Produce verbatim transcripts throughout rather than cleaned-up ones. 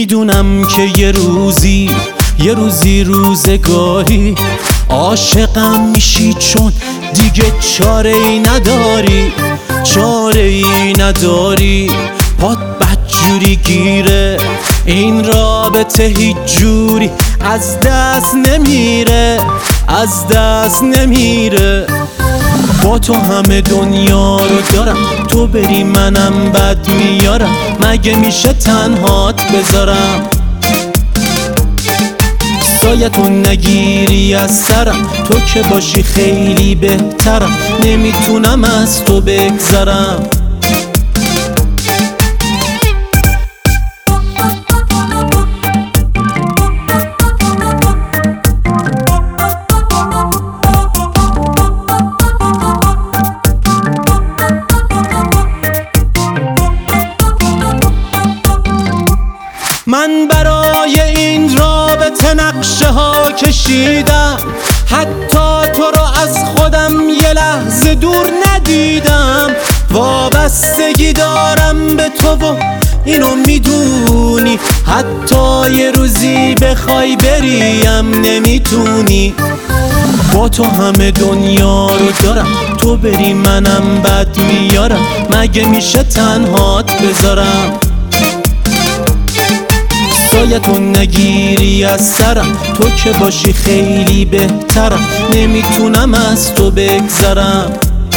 میدونم که یه روزی یه روزی روزگاری عاشقم میشی، چون دیگه چاره ای نداری، چاره ای نداری. پات بدجوری گیره، این رابطه هیچ جوری از دست نمیره، از دست نمیره. با تو همه دنیا رو دارم، تو بری منم بد میارم، مگه میشه تنهات بذارم؟ سایتون نگیری از سرم، تو که باشی خیلی بهترم، نمیتونم از تو بگذرم. من برای این رابطه نقشه ها کشیدم، حتی تو رو از خودم یه لحظه دور ندیدم. وابستگی دارم به تو و اینو میدونی، حتی یه روزی بخوای بریم نمیتونی. با تو همه دنیا رو دارم، تو بری منم بد میارم، مگه میشه تنهات بذارم؟ سایتون نگیری از سرم، تو که باشی خیلی بهترم، نمیتونم از تو بگذرم.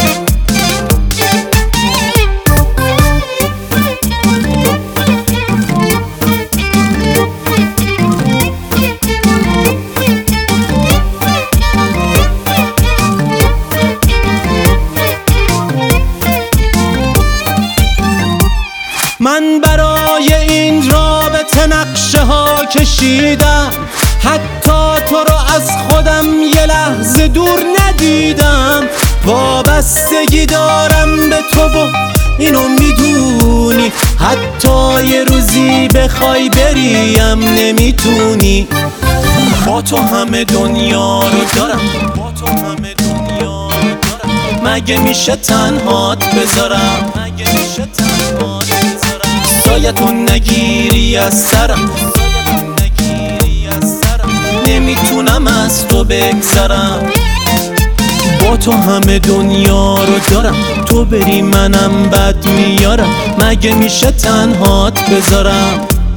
من برای این رابطه نقشه ها کشیدم، حتی تو رو از خودم یه لحظه دور ندیدم. وابستگی دارم به تو و اینو میدونی، حتی یه روزی بخوای بریم نمیتونی. با تو همه دنیا رو دارم، با تو همه دنیا رو دارم، مگه میشه تنهات بذارم؟ مگه میشه تنهات بذارم؟ سایتون نگیری از سرم، نمیتونم از تو بگذرم. با تو همه دنیا رو دارم، تو بری منم بد میارم، مگه میشه تنهات بذارم؟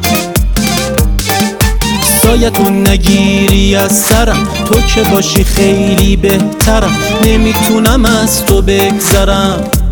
سایتون نگیری از سرم، تو که باشی خیلی بهترم، نمیتونم از تو بگذرم.